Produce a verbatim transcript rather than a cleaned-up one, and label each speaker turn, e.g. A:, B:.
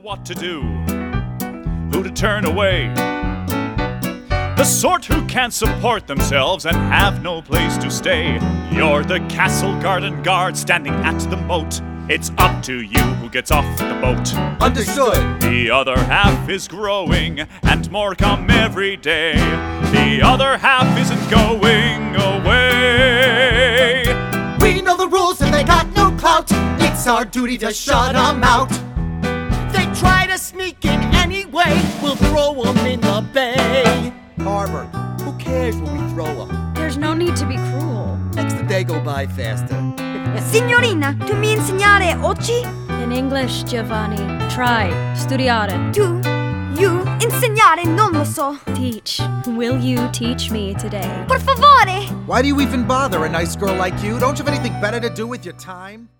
A: what to do, who to turn away. The sort who can't support themselves and have no place to stay. You're the castle garden guard standing at the moat. It's up to you who gets off the boat.
B: Understood.
A: The other half is growing, and more come every day. The other half isn't going away.
B: We know the rules and they got no clout. It's our duty to shut them out.
C: They try to sneak in anyway, we'll throw them in the bay.
B: Harbor, who cares when we throw them?
D: There's no need to be cruel.
B: Makes the day go by faster.
E: Signorina, tu mi insegnare oggi?
D: In English, Giovanni. Try. Studiare.
E: Tu, you, insegnare, non lo so.
D: Teach. Will you teach me today?
E: Per favore!
B: Why do you even bother, a nice girl like you? Don't you have anything better to do with your time?